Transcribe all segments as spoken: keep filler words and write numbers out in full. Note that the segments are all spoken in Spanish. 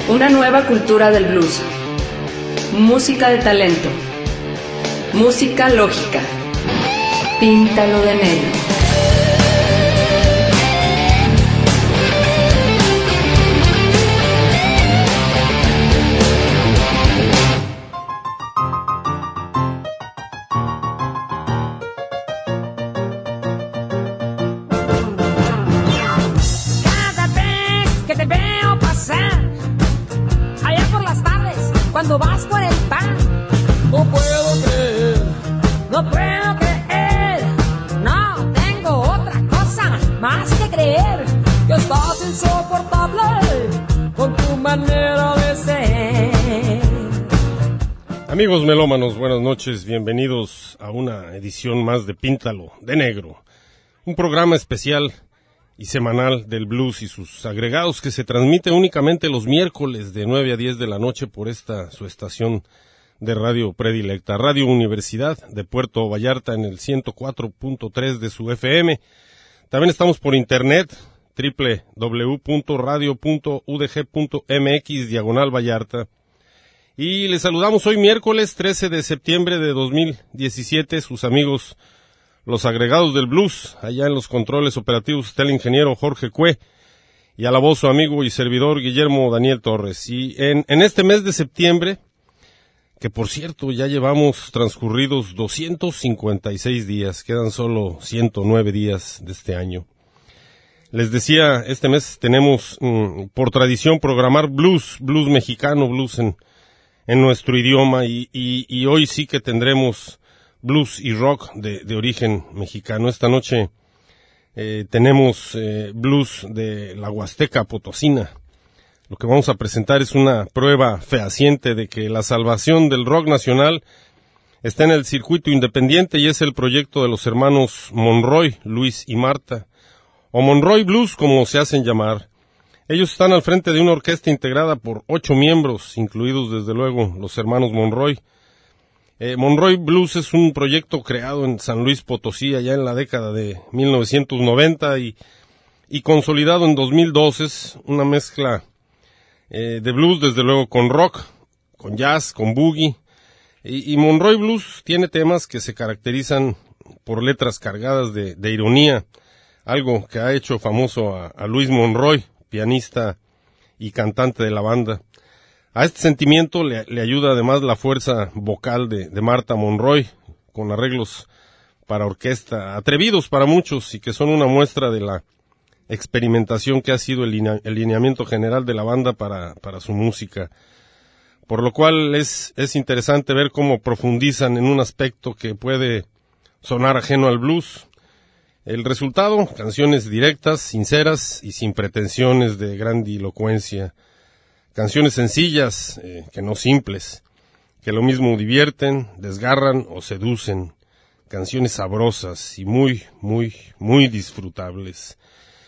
Una nueva cultura del blues. Música de talento. Música lógica. Píntalo de negro. Cuando vas por el pan, no puedo creer, no puedo creer, no tengo otra cosa más que creer, que estás insoportable con tu manera de ser. Amigos melómanos, buenas noches, bienvenidos a una edición más de Píntalo de Negro, un programa especial y semanal del blues y sus agregados que se transmite únicamente los miércoles de nueve a diez de la noche por esta su estación de radio predilecta, Radio Universidad de Puerto Vallarta en el ciento cuatro punto tres de su F M. También estamos por internet, doble u doble u doble u punto radio punto u d g punto m x diagonal Vallarta. Y les saludamos hoy miércoles trece de septiembre de dos mil diecisiete, sus amigos los agregados del blues. Allá en los controles operativos está el ingeniero Jorge Cue y a la voz su amigo y servidor Guillermo Daniel Torres. Y en, en este mes de septiembre, que por cierto ya llevamos transcurridos doscientos cincuenta y seis días, quedan solo ciento nueve días de este año. Les decía, este mes tenemos mmm, por tradición programar blues, blues mexicano, blues en, en nuestro idioma y, y, y hoy sí que tendremos blues y rock de, de origen mexicano. Esta noche eh, tenemos eh, blues de la Huasteca Potosina. Lo que vamos a presentar es una prueba fehaciente de que la salvación del rock nacional está en el circuito independiente y es el proyecto de los hermanos Monroy, Luis y Marta, o Monroy Blues como se hacen llamar. Ellos están al frente de una orquesta integrada por ocho miembros, incluidos desde luego los hermanos Monroy. Eh, Monroy Blues es un proyecto creado en San Luis Potosí allá en la década de mil novecientos noventa y, y consolidado en dos mil dos. Es una mezcla eh, de blues desde luego con rock, con jazz, con boogie. Y, y Monroy Blues tiene temas que se caracterizan por letras cargadas de, de ironía, algo que ha hecho famoso a, a Luis Monroy, pianista y cantante de la banda. A este sentimiento le, le ayuda además la fuerza vocal de, de Marta Monroy, con arreglos para orquesta, atrevidos para muchos y que son una muestra de la experimentación que ha sido el, linea, el lineamiento general de la banda para, para su música. Por lo cual es, es interesante ver cómo profundizan en un aspecto que puede sonar ajeno al blues. El resultado, canciones directas, sinceras y sin pretensiones de grandilocuencia. Canciones sencillas, eh, que no simples, que lo mismo divierten, desgarran o seducen. Canciones sabrosas y muy, muy, muy disfrutables.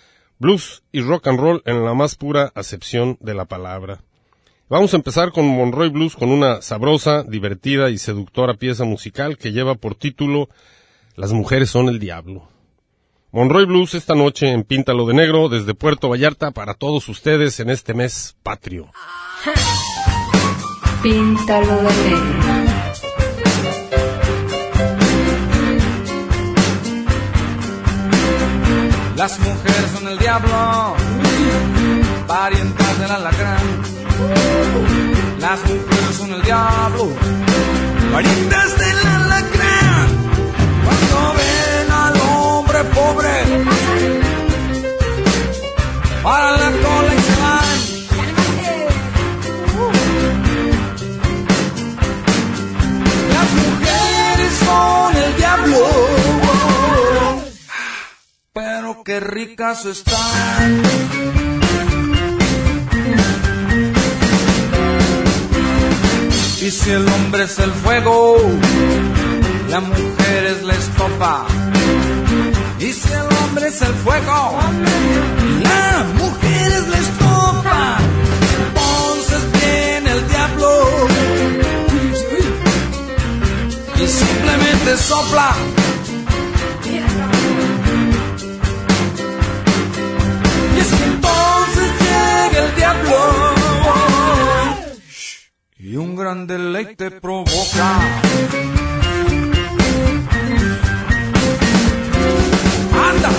Blues y rock and roll en la más pura acepción de la palabra. Vamos a empezar con Monroy Blues con una sabrosa, divertida y seductora pieza musical que lleva por título Las mujeres son el diablo. Monroy Blues esta noche en Píntalo de Negro desde Puerto Vallarta para todos ustedes en este mes patrio. Píntalo de negro. Las mujeres son el diablo, parientas del alacrán. Las mujeres son el diablo, parientas del alacrán. Cuando ven al hombre pobre, para la cola y se van. Las mujeres son el diablo, pero qué ricas están. Y si el hombre es el fuego, la mujer es la estopa. Y si el hombre es el fuego, la mujer es la estopa. Entonces viene el diablo y simplemente sopla. Y es que entonces llega el diablo gran deleite provoca. ¡Anda!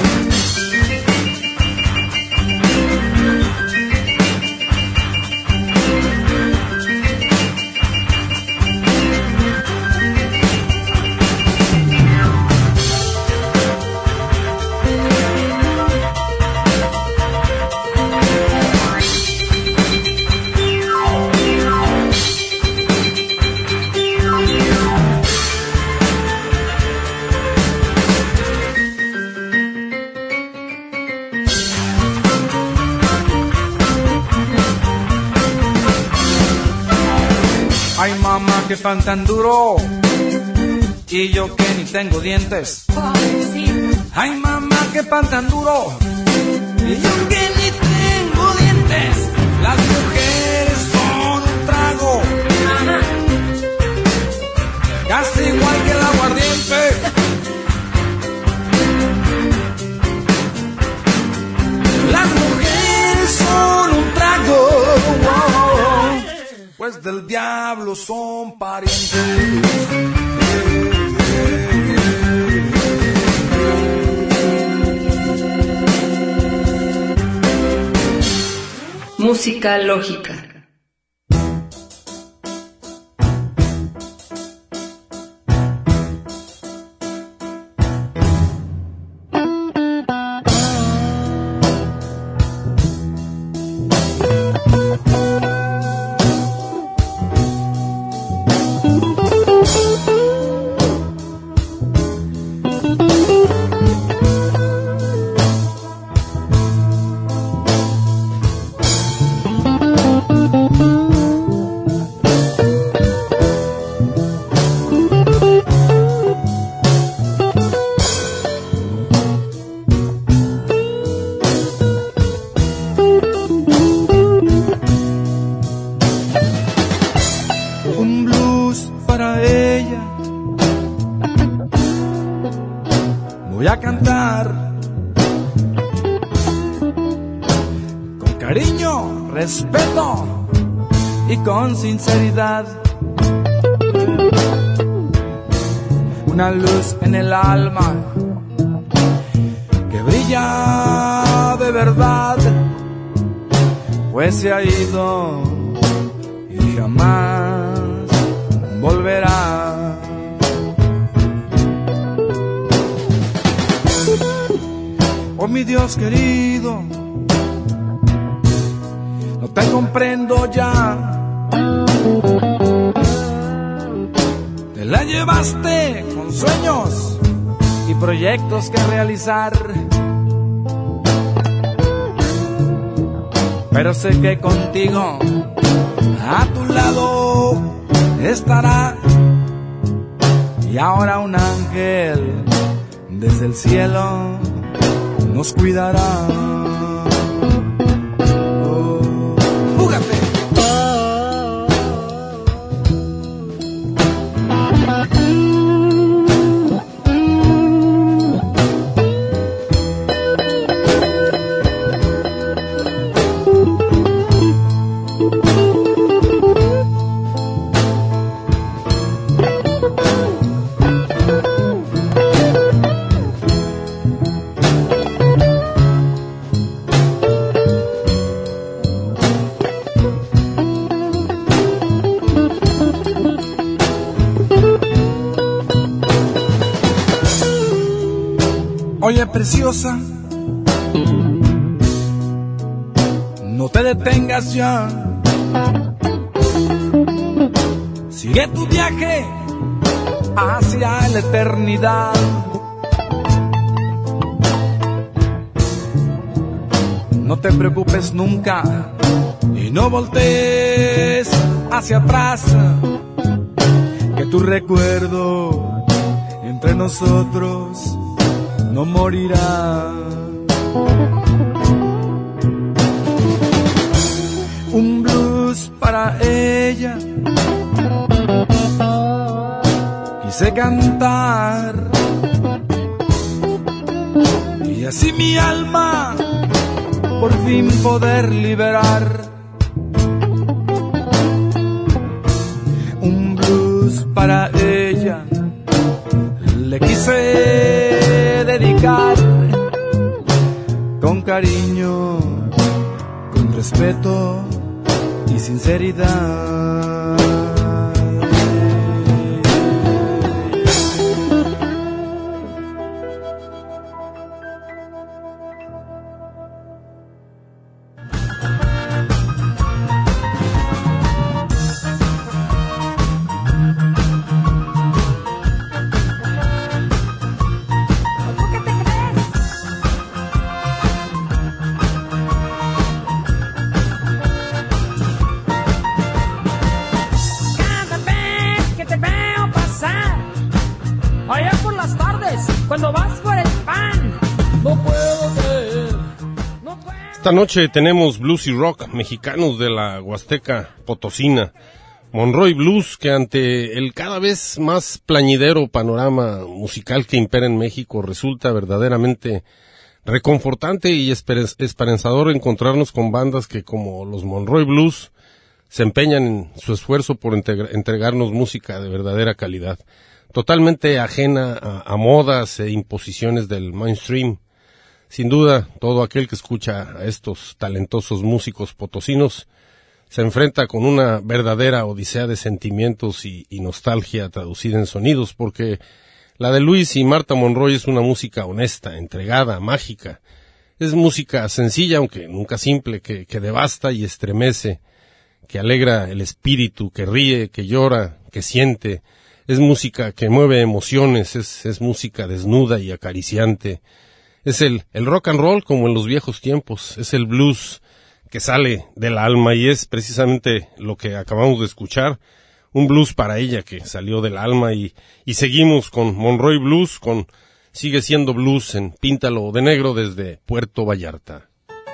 Ay, mamá, qué pan tan duro, y yo que ni tengo dientes. Ay, mamá, qué pan tan duro, y yo que ni tengo dientes. Las mujeres son un trago, casi igual que el aguardiente. Las mujeres son un trago, wow, pues del diablo son parientes. Música lógica. Sinceridad, una luz en el alma que brilla de verdad, pues se ha ido y jamás volverá. Oh mi Dios querido, no te comprendo ya. Te la llevaste con sueños y proyectos que realizar, pero sé que contigo a tu lado estará, y ahora un ángel desde el cielo nos cuidará. Oye, preciosa, no te detengas ya. Sigue tu viaje hacia la eternidad. No te preocupes nunca y no voltees hacia atrás, que tu recuerdo entre nosotros no morirá. Un blues para ella quise cantar, y así mi alma por fin poder liberar. para ella le quise dedicar con cariño, con respeto y sinceridad. Esta noche tenemos blues y rock mexicanos de la Huasteca Potosina. Monroy Blues, que ante el cada vez más plañidero panorama musical que impera en México, resulta verdaderamente reconfortante y esperanzador encontrarnos con bandas que, como los Monroy Blues, se empeñan en su esfuerzo por entregarnos música de verdadera calidad, totalmente ajena a, a modas e imposiciones del mainstream. Sin duda, todo aquel que escucha a estos talentosos músicos potosinos se enfrenta con una verdadera odisea de sentimientos y, y nostalgia traducida en sonidos, porque la de Luis y Marta Monroy es una música honesta, entregada, mágica. Es música sencilla, aunque nunca simple, que, que devasta y estremece, que alegra el espíritu, que ríe, que llora, que siente. Es música que mueve emociones, es, es música desnuda y acariciante. Es el, el rock and roll como en los viejos tiempos, es el blues que sale del alma y es precisamente lo que acabamos de escuchar, un blues para ella que salió del alma y, y seguimos con Monroy Blues, con Sigue Siendo Blues en Píntalo de Negro desde Puerto Vallarta.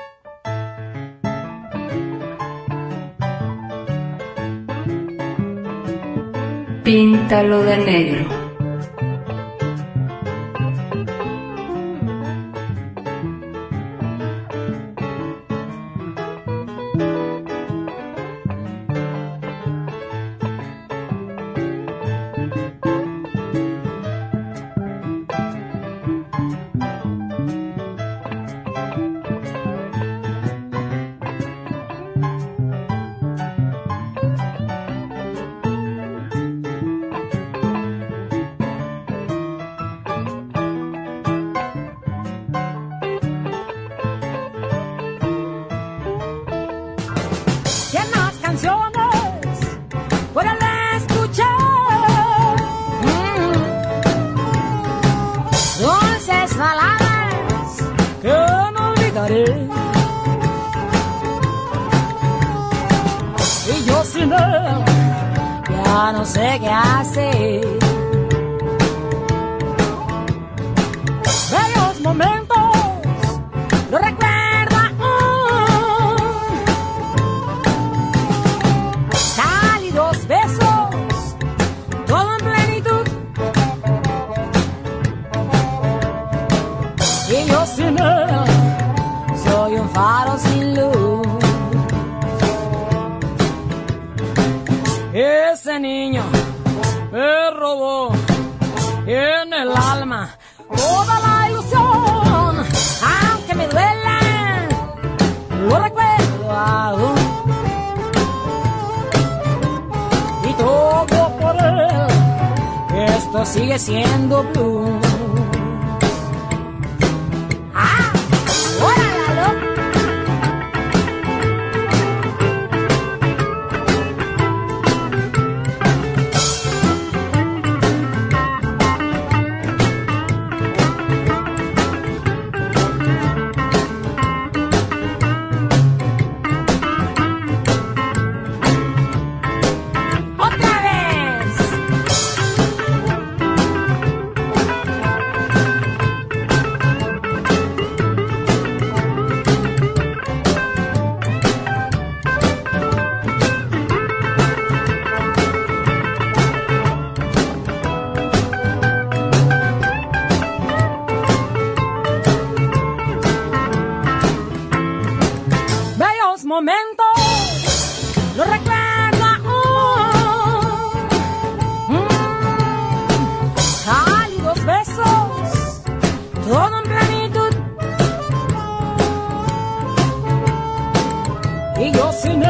Píntalo de negro. Y yo sin él ya no sé qué hacer. Bellos momentos lo recuerdo aún. Cálidos besos, todo en plenitud. Y yo sin él soy un faro sin luz. Ese niño me robó en el alma toda la ilusión, aunque me duela, lo recuerdo aún. Y todo por él, esto sigue siendo blues. ¡Ah! ¡Órale!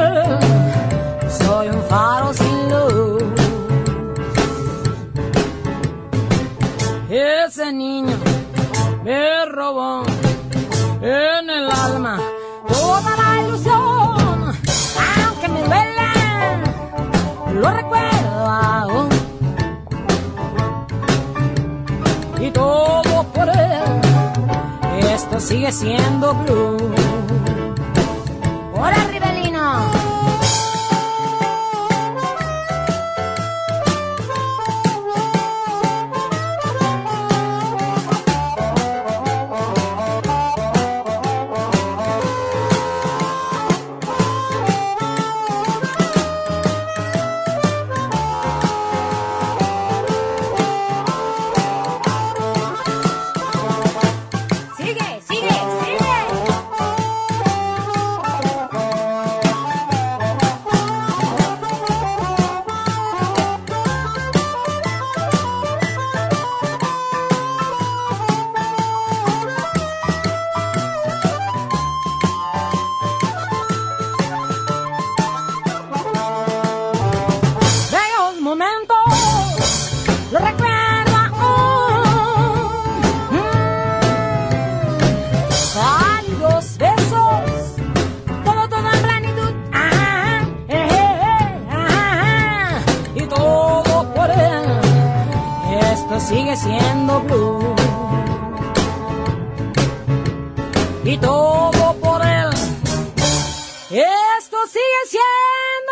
él soy un faro sin luz. Ese niño me robó en el alma toda la ilusión, aunque me duele, lo recuerdo aún. Y todo por él, esto sigue siendo blue. ¡Hola, Rivelino! Sigue siendo blue. Y todo por él, esto sigue siendo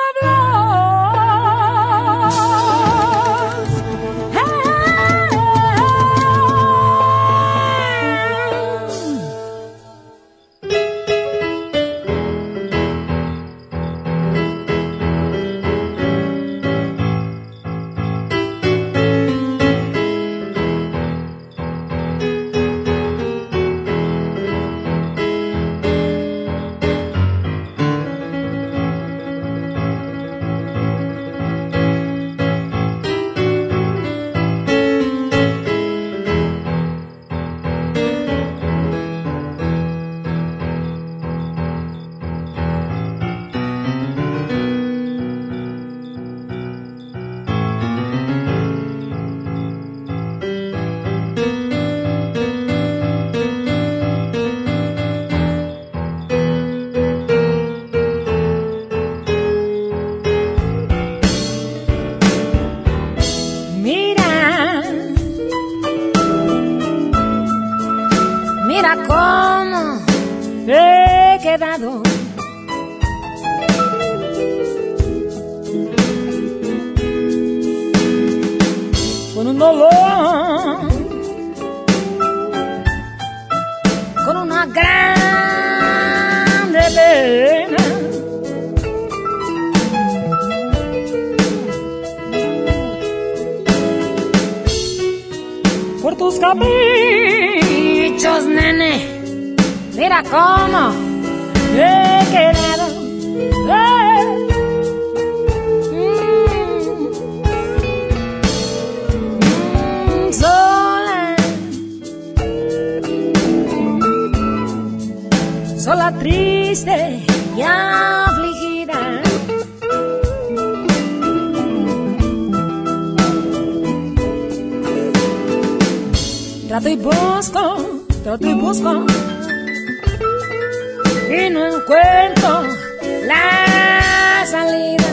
blues. Con un dolor, con una grande pena, por tus caprichos, nene, mira cómo he quedado. Eh. Sola, triste y afligida, trato y busco, trato y busco, y no encuentro la salida.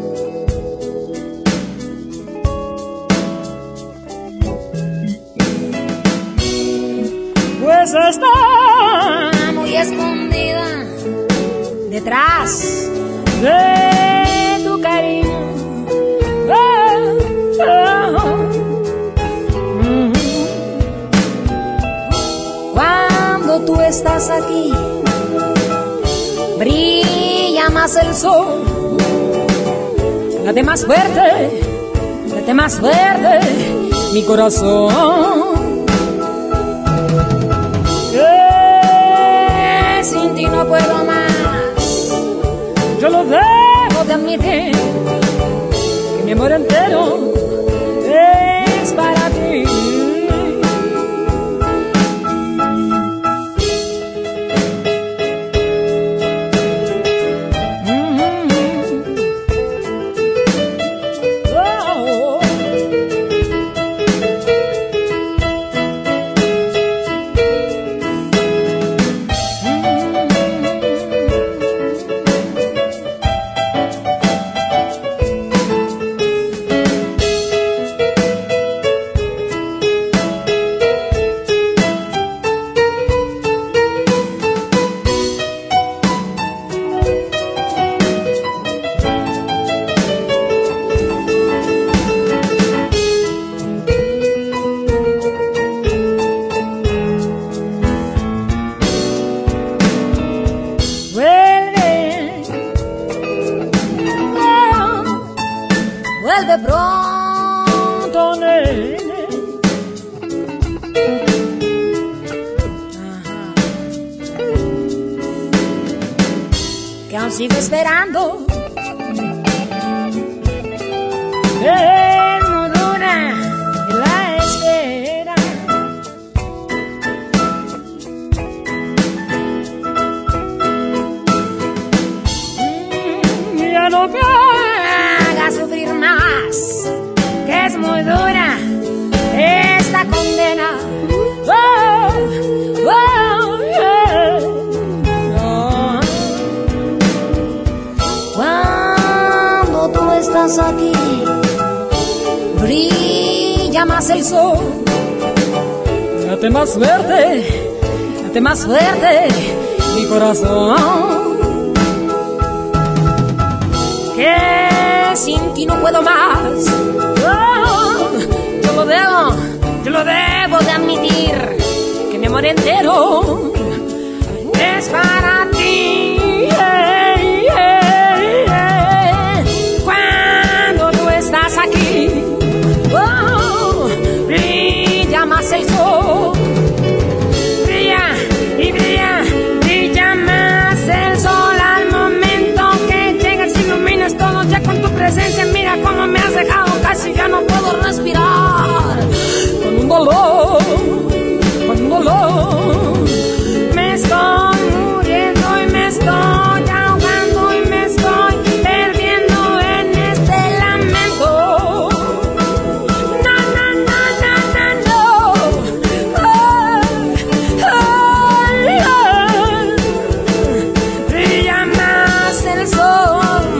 Pues está muy escondida detrás de tu cariño. Oh, oh. Mm. Cuando tú estás aquí, brilla más el sol. Late más fuerte, late más fuerte mi corazón. Sin ti no puedo más, yo lo debo de admitir, que mi amor entero es para ti. Mm-hmm. vuelve pronto, nene. Ajá. Que aún sigo esperando. Es muy dura la espera. Ya no me hagas sufrir más, que es muy dura esta condena. Oh, oh, yeah. Oh. Cuando tú estás aquí, brilla más el sol. Late más fuerte, late más fuerte mi corazón. Que sin ti no puedo más. Oh, yo lo debo, yo lo debo de admitir, que mi amor entero es para ti. Hey, hey, hey. Cuando tú estás aquí, oh, brilla más el sol. Brilla y brilla, brilla más el sol. Todo ya con tu presencia, mira cómo me has dejado, casi ya no puedo respirar. Con un dolor, con un dolor, me estoy muriendo y me estoy ahogando y me estoy perdiendo en este lamento. No, no, no, no, no, no. Oh, oh, oh. Brilla más el sol.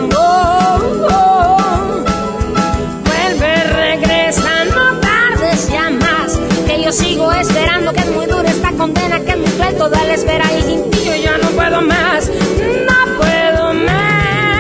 Sigo esperando, que es muy dura esta condena, que me trae toda la espera y sin ti yo ya no puedo más, no puedo más.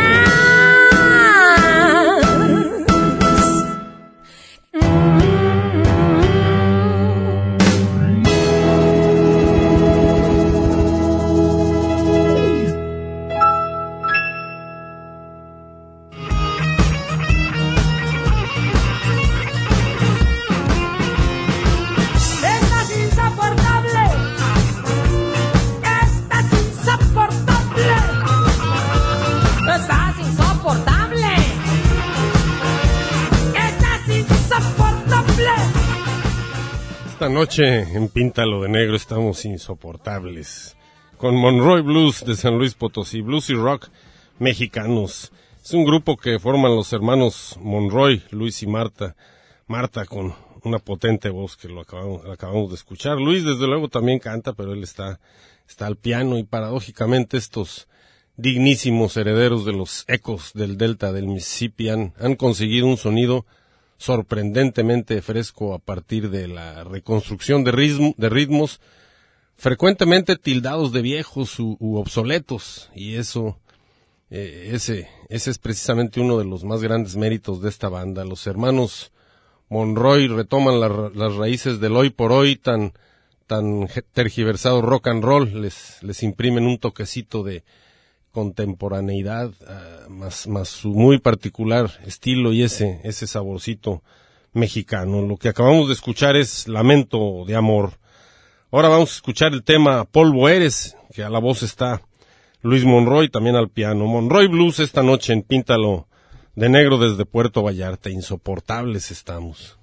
Esta noche en Píntalo de Negro estamos insoportables. Con Monroy Blues de San Luis Potosí, blues y rock mexicanos. Es un grupo que forman los hermanos Monroy, Luis y Marta. Marta con una potente voz que lo acabamos, acabamos de escuchar. Luis desde luego también canta, pero él está, está al piano y paradójicamente estos dignísimos herederos de los ecos del delta del Mississippi han, han conseguido un sonido sorprendentemente fresco a partir de la reconstrucción de, ritmo, de ritmos frecuentemente tildados de viejos u, u obsoletos, y eso eh, ese ese es precisamente uno de los más grandes méritos de esta banda. Los hermanos Monroy retoman la, las raíces del hoy por hoy tan tan tergiversado rock and roll, les les imprimen un toquecito de contemporaneidad, uh, más, más su muy particular estilo y ese, ese saborcito mexicano. Lo que acabamos de escuchar es Lamento de Amor. Ahora vamos a escuchar el tema Polvo Eres, que a la voz está Luis Monroy, también al piano. Monroy Blues esta noche en Píntalo de Negro desde Puerto Vallarta. Insoportables estamos.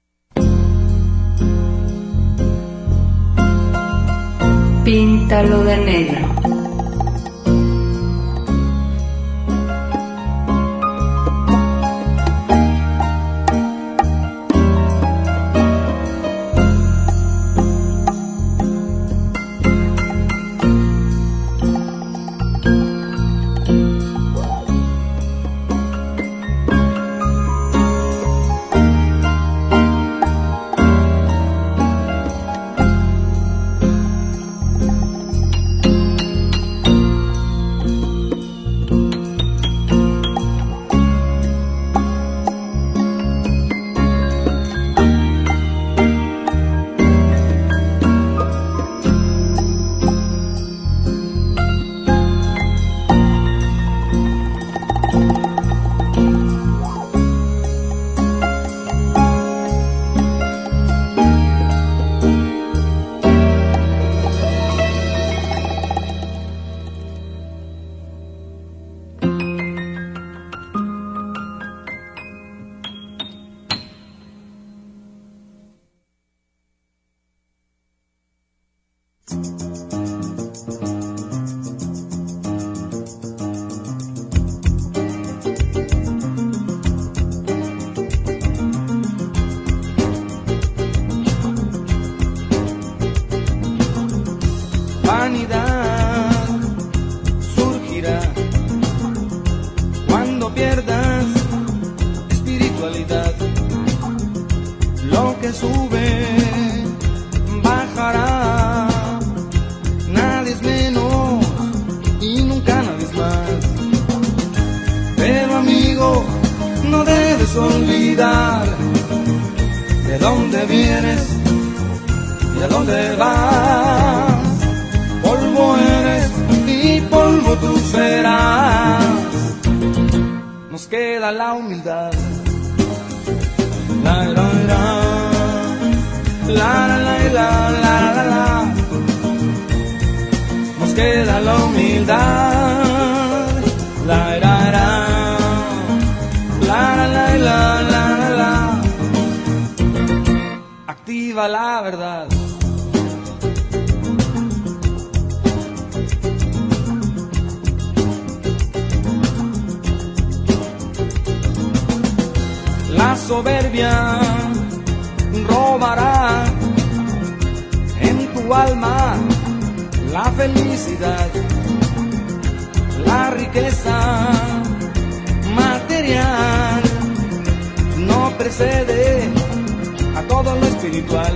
Píntalo de negro. no debes olvidar de dónde vienes y a dónde vas. Polvo eres y polvo tú serás. Nos queda la humildad. La la la la la la la la la la. Nos queda la humildad. La la la la la la la la la. Activa la verdad. La soberbia robará en tu alma la felicidad, la riqueza material no precede a todo lo espiritual.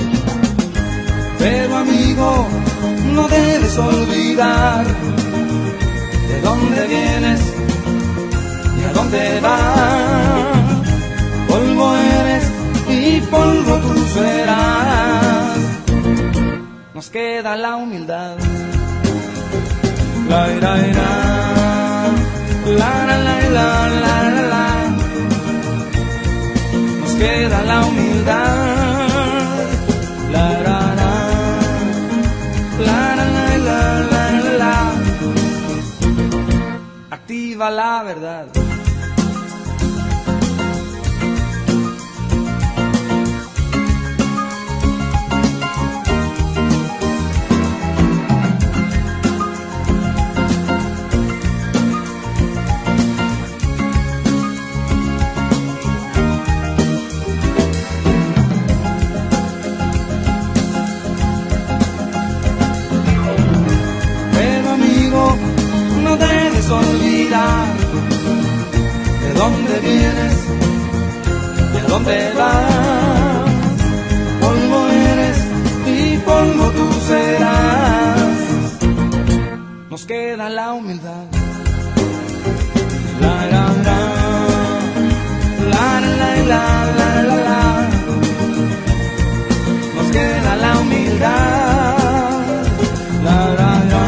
Pero amigo, no debes olvidar de dónde vienes y a dónde vas. Polvo eres y polvo tú serás. Nos queda la humildad. La la la la la la la la la la. Nos queda la humildad. La la la la la la la la la la. Activa la verdad. Olvidar de dónde vienes y a dónde vas. Polvo eres y polvo tú serás. Nos queda la humildad. La la la la la la la la la. Nos queda la humildad. La la la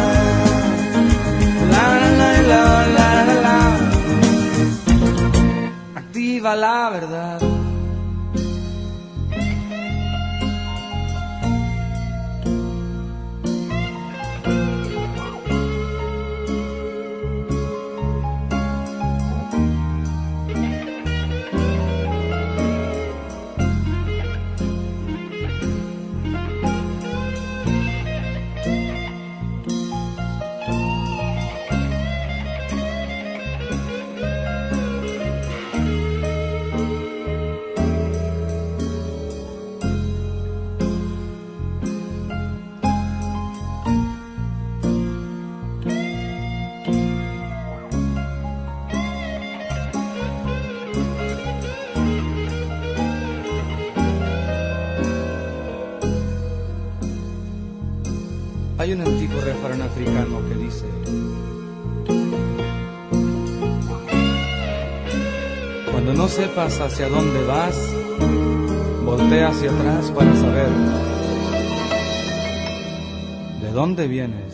la la la la. Activa la verdad. Hay un antiguo refrán africano que dice: cuando no sepas hacia dónde vas, voltea hacia atrás para saber de dónde vienes.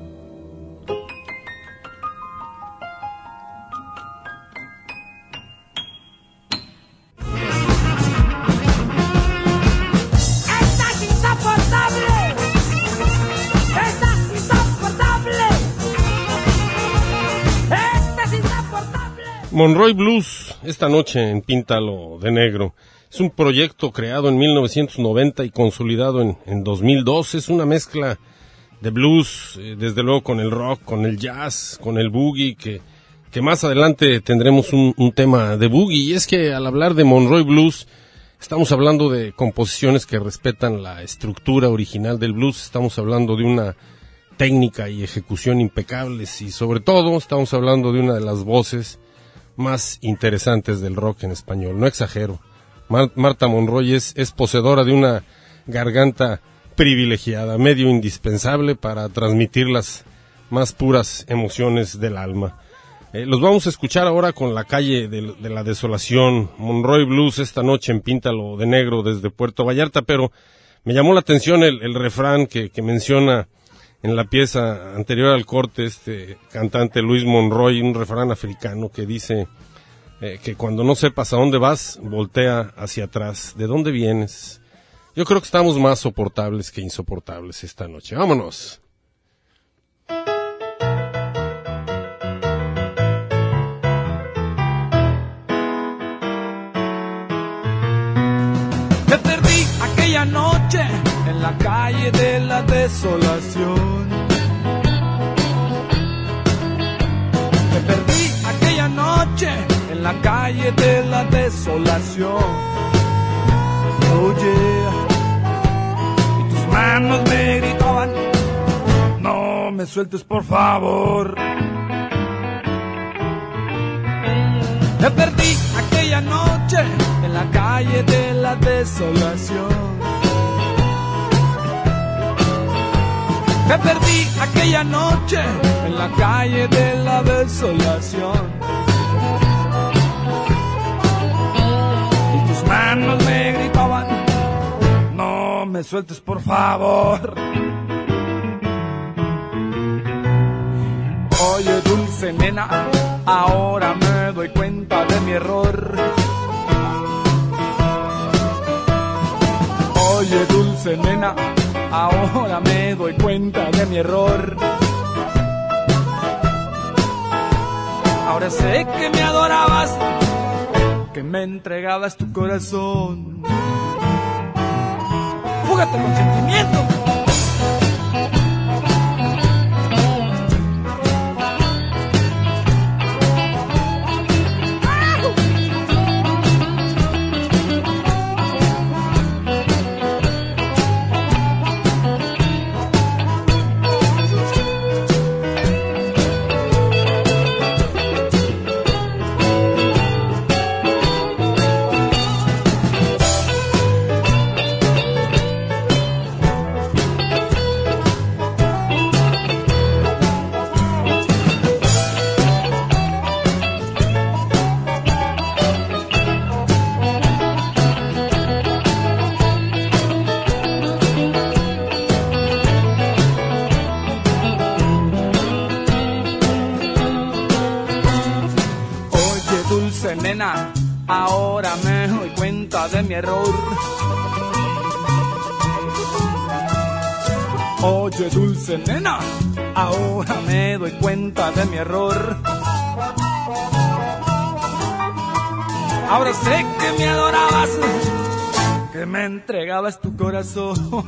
Monroy Blues, esta noche en Píntalo de Negro. Es un proyecto creado en mil novecientos noventa y consolidado en, en dos mil dos. Es una mezcla de blues, eh, desde luego con el rock, con el jazz, con el boogie, que, que más adelante tendremos un, un tema de boogie. Y es que al hablar de Monroy Blues, estamos hablando de composiciones que respetan la estructura original del blues. Estamos hablando de una técnica y ejecución impecables, y sobre todo estamos hablando de una de las voces más interesantes del rock en español. No exagero. Mar- Marta Monroy es, es poseedora de una garganta privilegiada, medio indispensable para transmitir las más puras emociones del alma. Eh, los vamos a escuchar ahora con La Calle de, de la Desolación, Monroy Blues, esta noche en Píntalo de Negro desde Puerto Vallarta, pero me llamó la atención el, el refrán que, que menciona en la pieza anterior al corte este cantante Luis Monroy, un refrán africano que dice eh, que cuando no sepas a dónde vas, voltea hacia atrás. ¿De dónde vienes? Yo creo que estamos más soportables que insoportables esta noche. ¡Vámonos! Me perdí aquella noche en la calle de la desolación. Me perdí aquella noche en la calle de la desolación. Oh yeah. Y tus manos me gritaban, no me sueltes por favor. Me perdí aquella noche en la calle de la desolación. Me perdí aquella noche en la calle de la desolación. Y tus manos me gritaban, no me sueltes por favor. Oye, dulce nena, ahora me doy cuenta de mi error. Oye, dulce nena, ahora me doy cuenta de mi error. Ahora sé que me adorabas, que me entregabas tu corazón. Fúgate con sentimiento. Nena, ahora me doy cuenta de mi error. Oye, dulce nena, ahora me doy cuenta de mi error. Ahora sé que me adorabas, que me entregabas tu corazón.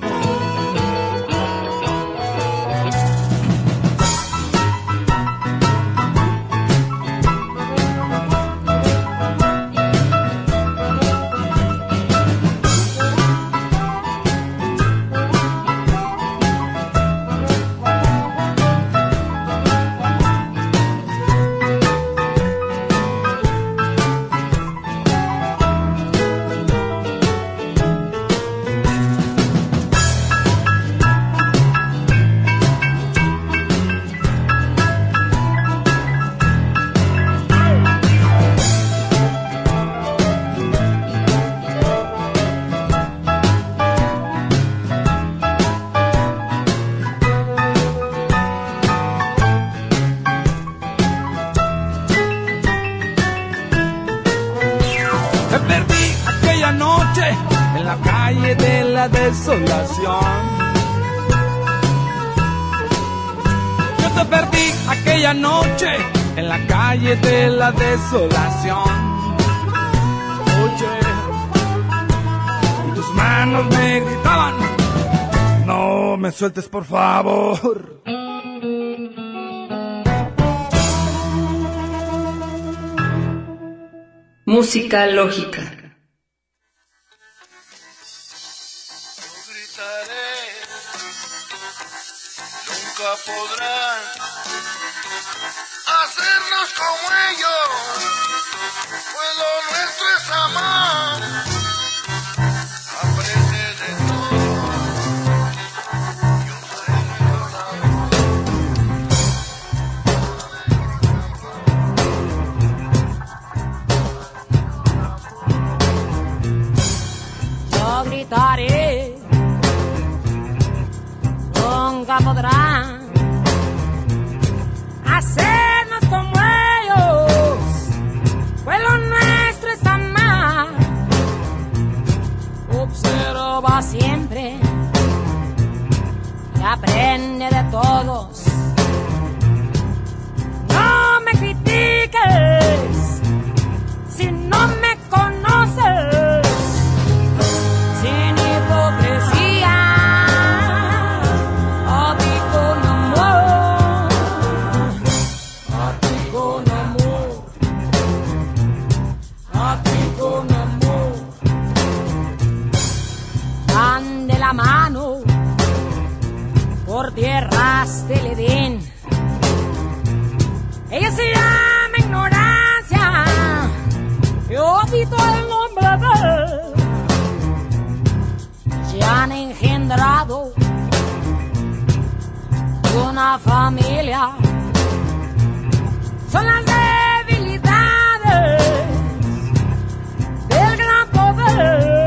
Desolación. Yo te perdí aquella noche en la calle de la desolación. Oye, y tus manos me gritaban, no me sueltes por favor. Música lógica. Podrán hacernos como ellos, pues lo nuestro es amar. Aprende de todo, yo sé viene de todos. No me critiques si no me conoces, sin hipocresía, a ti con amor, a ti con amor, a ti con amor. Van de la mano por tierras del Edén. Ella se llama ignorancia, yo quito el nombre de él. Se han engendrado una familia, son las debilidades del gran poder.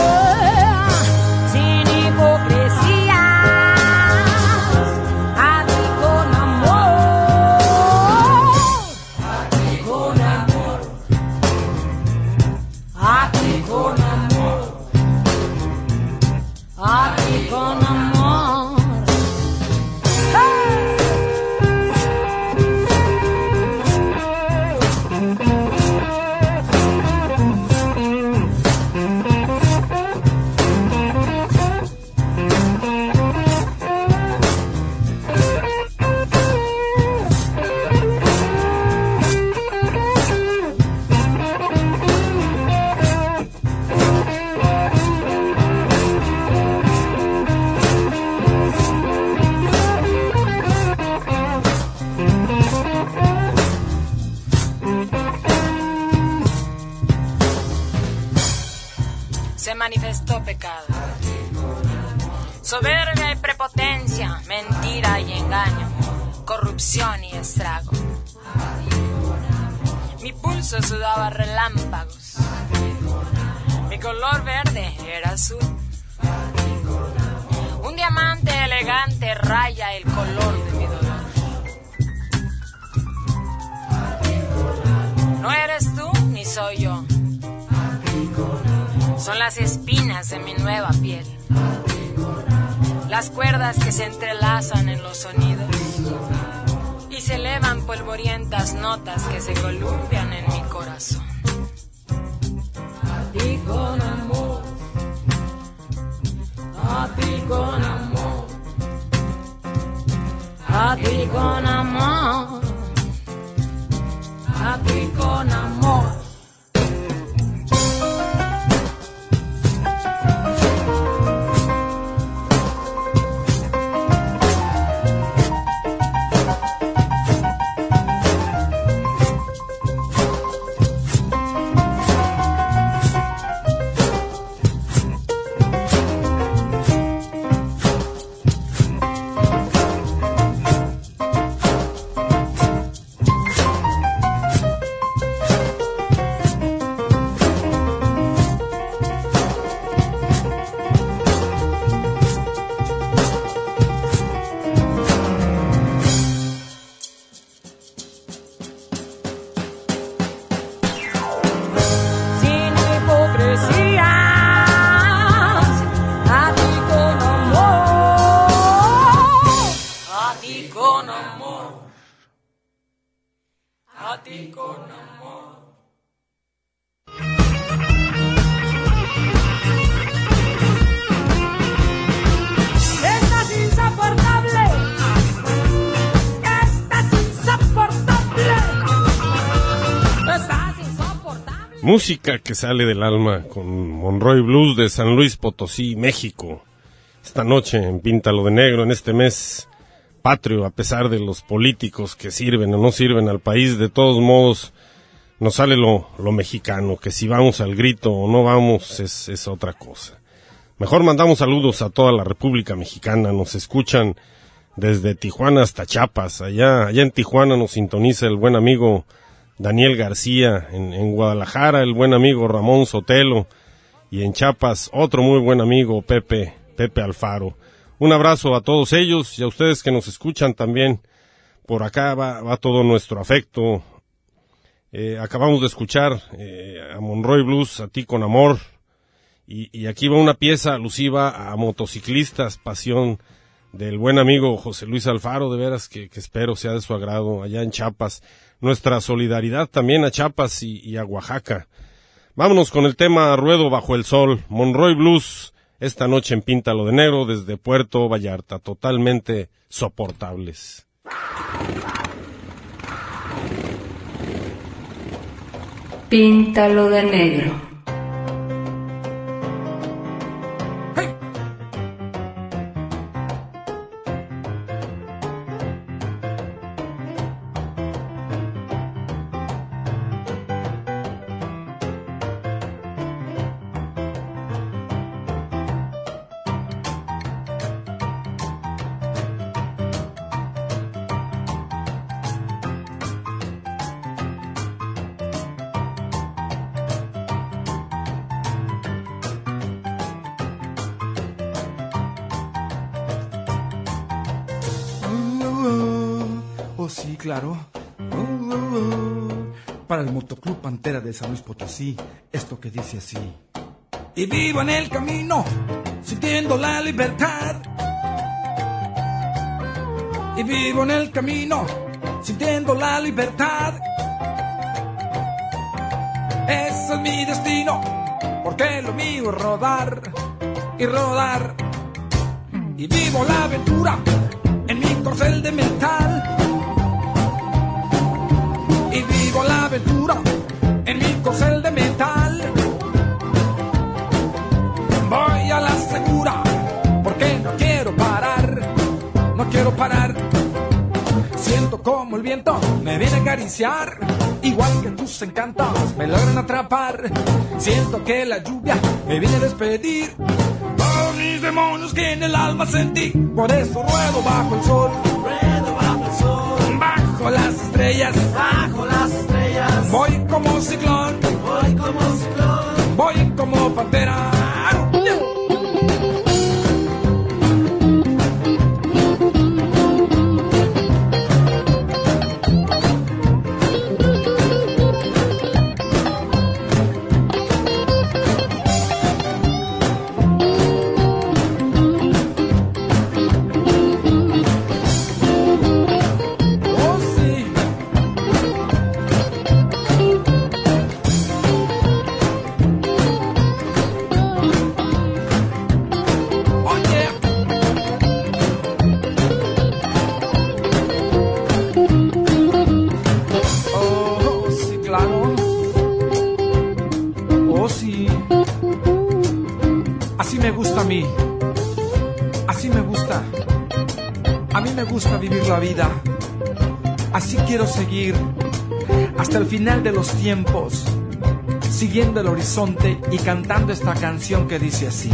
Manifestó pecado, soberbia y prepotencia, mentira y engaño, corrupción y estrago. Mi pulso sudaba relámpagos, mi color verde era azul. Un diamante elegante raya el color de mi dolor. No eres tú ni soy yo, son las espinas de mi nueva piel, las cuerdas que se entrelazan en los sonidos y se elevan polvorientas notas que se columpian en mi corazón. A ti con amor, a ti con amor, a ti con amor, a ti con amor. Música que sale del alma con Monroy Blues de San Luis Potosí, México. Esta noche en Píntalo de Negro, en este mes patrio, a pesar de los políticos que sirven o no sirven al país, de todos modos nos sale lo, lo mexicano, que si vamos al grito o no vamos es, es otra cosa. Mejor mandamos saludos a toda la República Mexicana, nos escuchan desde Tijuana hasta Chiapas, allá, allá en Tijuana nos sintoniza el buen amigo Daniel García, en, en Guadalajara el buen amigo Ramón Sotelo, y en Chiapas otro muy buen amigo Pepe, Pepe Alfaro. Un abrazo a todos ellos y a ustedes que nos escuchan también. Por acá va, va todo nuestro afecto. Eh, acabamos de escuchar eh, a Monroy Blues, A ti con amor, y, y aquí va una pieza alusiva a motociclistas, pasión del buen amigo José Luis Alfaro, de veras que, que espero sea de su agrado allá en Chiapas. Nuestra solidaridad también a Chiapas y, y a Oaxaca. Vámonos con el tema Ruedo bajo el sol, Monroy Blues, esta noche en Píntalo de Negro desde Puerto Vallarta, totalmente soportables. Píntalo de negro. Claro, uh, uh, uh. Para el Motoclub Pantera de San Luis Potosí, esto que dice así. Y vivo en el camino, sintiendo la libertad. Y vivo en el camino, sintiendo la libertad. Ese es mi destino, porque lo mío es rodar y rodar. Y vivo la aventura en mi corcel de metal. Y vivo la aventura en mi corcel de metal. Voy a la segura porque no quiero parar, no quiero parar. Siento como el viento me viene a acariciar, igual que tus encantos me logran atrapar. Siento que la lluvia me viene a despedir todos mis demonios que en el alma sentí. Por eso ruedo bajo el sol, ruedo bajo el sol, bajo las estrellas, bajo las estrellas. Voy como ciclón, voy como ciclón, voy como pantera. La vida, así quiero seguir hasta el final de los tiempos, siguiendo el horizonte y cantando esta canción que dice así.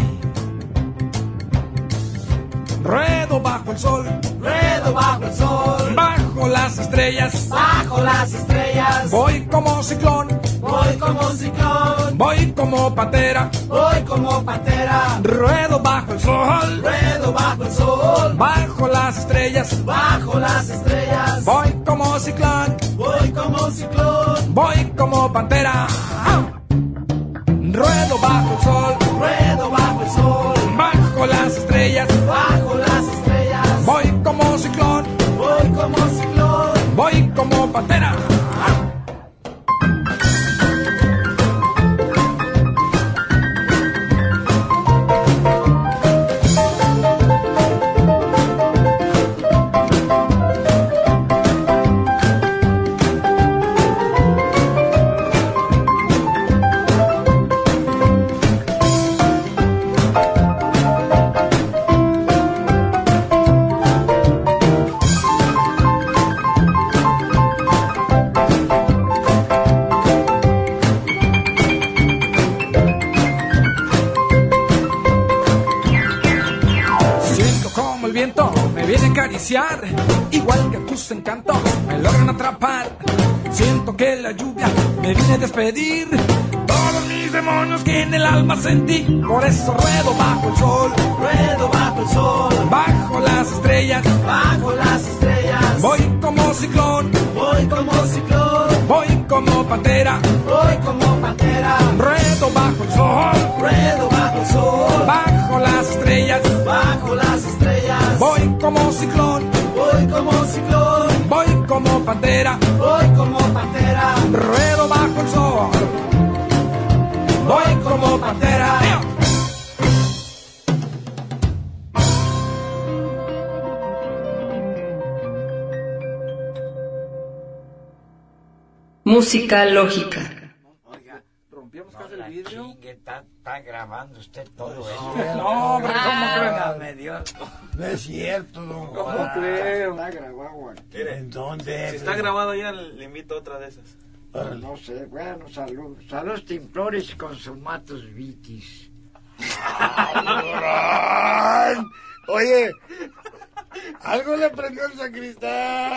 Ruedo bajo el sol, ruedo bajo el sol, bajo las estrellas, bajo las estrellas. Voy como ciclón, voy como ciclón, voy como pantera, voy como pantera. Ruedo bajo el sol, ruedo bajo el sol, bajo las estrellas, bajo las estrellas. Voy como ciclón, voy como ciclón, voy como pantera. Ruedo bajo el sol, ruedo bajo el sol, bajo las estrellas, bajo las estrellas. Voy como ciclón, voy como ciclón, voy como pantera. Igual que tus encantos me logran atrapar. Siento que la lluvia me viene a despedir todos mis demonios que en el alma sentí. Por eso ruedo bajo el sol, ruedo bajo el sol, bajo las estrellas, bajo las estrellas. Voy como ciclón, voy como ciclón, voy como pantera, voy como pantera. Ruedo bajo el sol, ruedo bajo el sol, bajo las estrellas, bajo las estrellas. Voy frontera. Música lógica. Oiga, rompíamos casi el vidrio. Chingue, está, está grabando usted todo eso. No, hombre, ¿cómo Ah, cree? me dio. No es cierto, don ¿Cómo Juan. cree? Está grabado. Mire, ¿en dónde? Si está grabado ya, le invito a otra de esas. Órale. No sé, bueno, salud. Salud, timplores consumatus vitis. Ay, oye, algo le prendió el sacristán.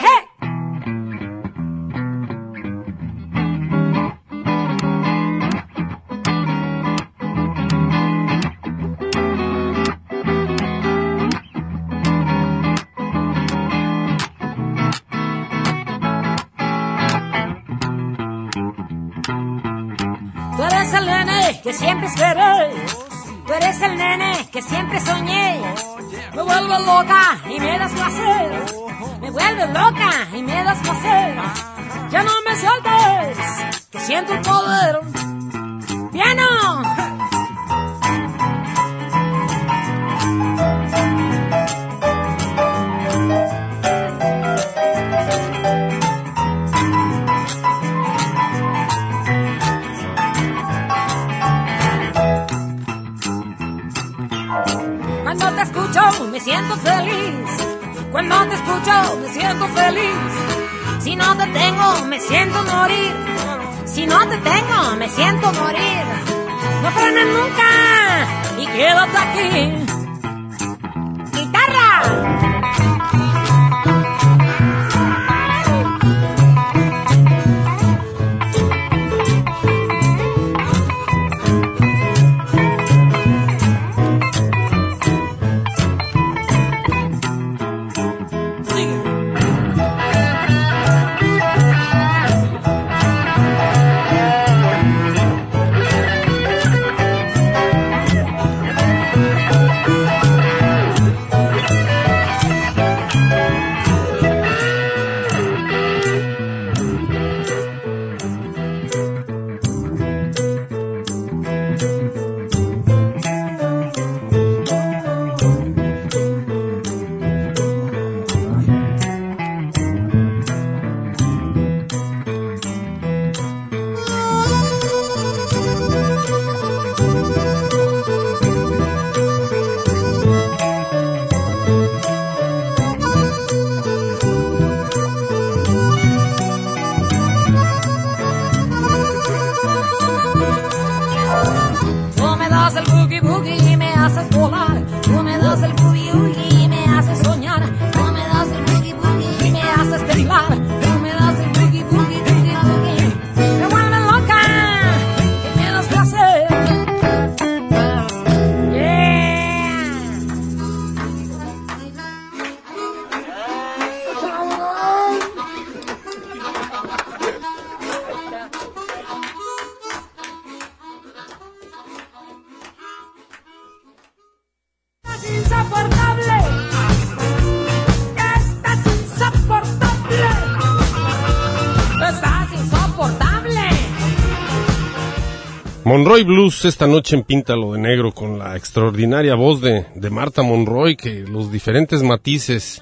Tú eres el nene que siempre esperé. Tú eres el nene que siempre soñé. Me vuelves loca y me das placer. Me vuelves loca y me das placer. Ya no me sueltes, que siento el poder. ¡Piano! Cuando te escucho me siento feliz. Cuando te escucho me siento feliz. Si no te tengo me siento morir. Si no te tengo me siento morir. No frenes nunca y quédate aquí. ¡Guitarra! Monroy Blues esta noche en Píntalo de Negro con la extraordinaria voz de, de Martha Monroy, que los diferentes matices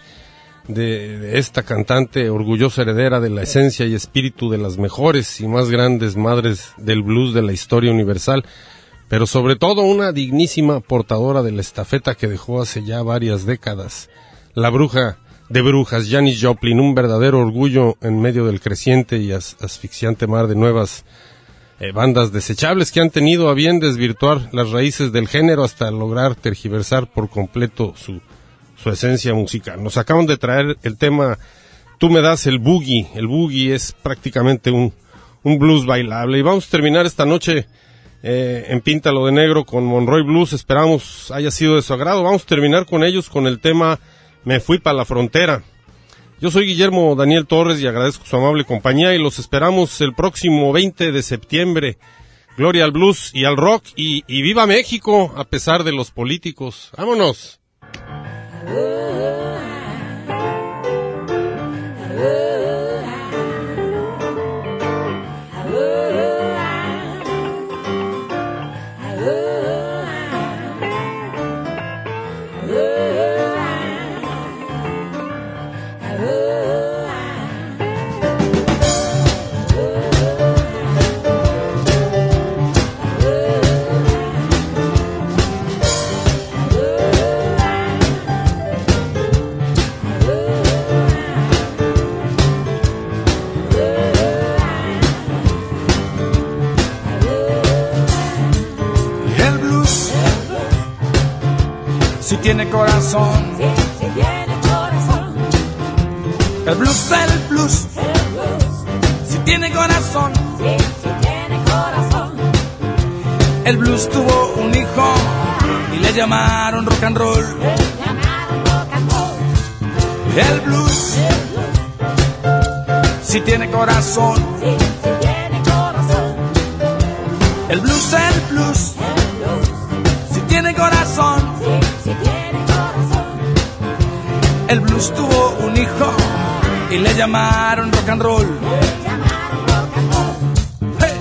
de, de esta cantante orgullosa heredera de la esencia y espíritu de las mejores y más grandes madres del blues de la historia universal, pero sobre todo una dignísima portadora de la estafeta que dejó hace ya varias décadas, la bruja de brujas, Janis Joplin, un verdadero orgullo en medio del creciente y as, asfixiante mar de nuevas Eh, bandas desechables que han tenido a bien desvirtuar las raíces del género hasta lograr tergiversar por completo su, su esencia musical. Nos acaban de traer el tema Tú me das el boogie. El boogie es prácticamente un, un blues bailable. Y vamos a terminar esta noche eh, en Píntalo de Negro con Monroy Blues. Esperamos haya sido de su agrado. Vamos a terminar con ellos con el tema Me fui para la frontera. Yo soy Guillermo Daniel Torres y agradezco su amable compañía y los esperamos el próximo veinte de septiembre. Gloria al blues y al rock y, y viva México a pesar de los políticos. ¡Vámonos! Oh si tiene corazón. Sí, si tiene corazón. El blues, el blues, El blues. si tiene corazón. Sí, si tiene corazón. El blues tuvo un hijo y le llamaron rock and roll. Le llamaron rock and roll. El blues, El blues. si tiene corazón. Sí, si tiene corazón. El blues, el blues, El blues. si tiene corazón. Sí, si tiene corazón. El blues tuvo un hijo y le llamaron rock and roll. Le llamaron rock and roll. Hey.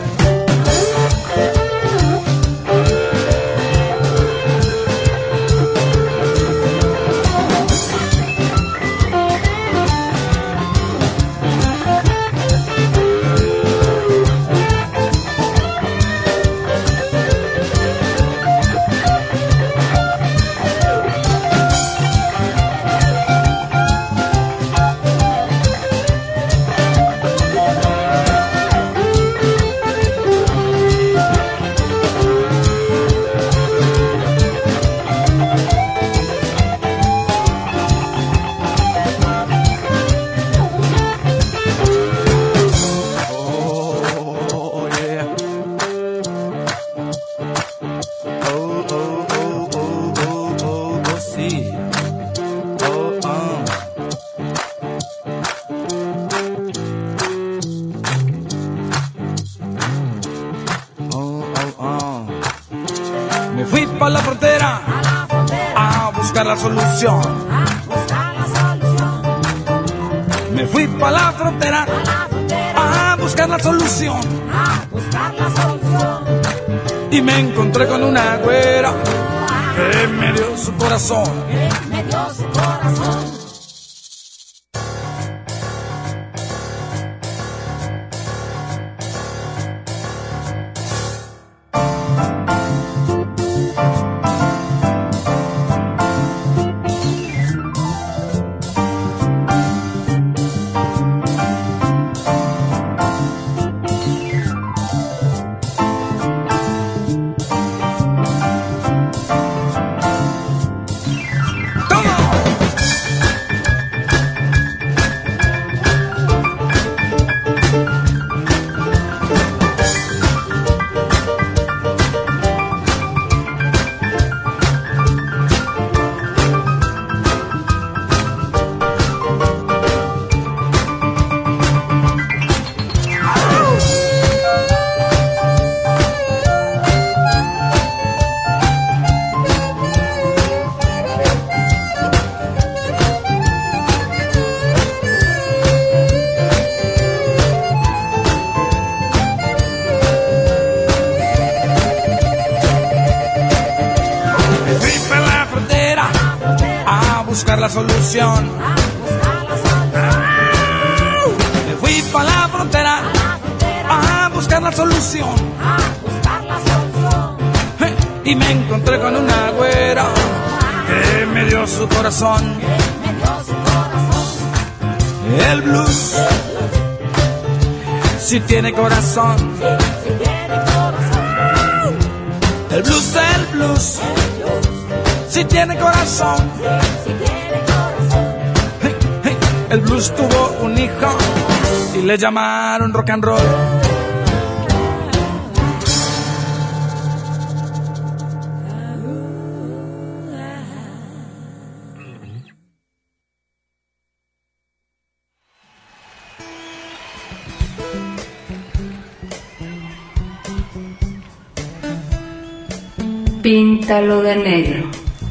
Oh, yeah. Oh, oh, oh, oh, oh, oh, oh, sí. Oh, oh. Oh, oh, oh. Me fui pa' la frontera A la frontera. a buscar la solución. A buscar la solución. Me fui pa' la frontera A la frontera. a buscar la solución. A buscar la solución. Y me encontré con una güera que me dio su corazón. Él me dio su corazón. Me fui pa' la frontera a buscar la solución. A buscar la solución. Me fui pa' la frontera A la frontera. a buscar la solución. A buscar la solución. Eh, Y me encontré con una güera que me dio su corazón. Él me dio su corazón. El blues, si tiene corazón. Si tiene corazón. El blues, el blues, El blues. si tiene corazón. Si tiene corazón. Hey, hey. El blues tuvo un hijo y le llamaron rock and roll. Píntalo de negro.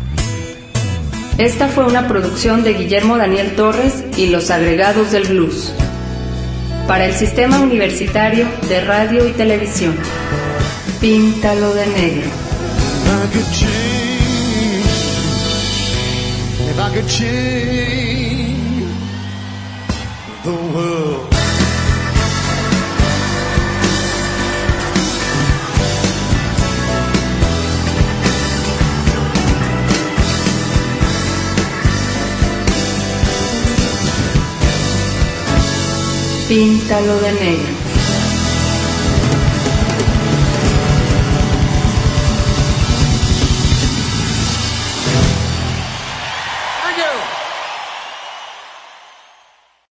Esta fue una producción de Guillermo Daniel Torres y los agregados del blues para el Sistema Universitario de Radio y Televisión. Píntalo de negro. I could change, if I could change the world. Píntalo de negro.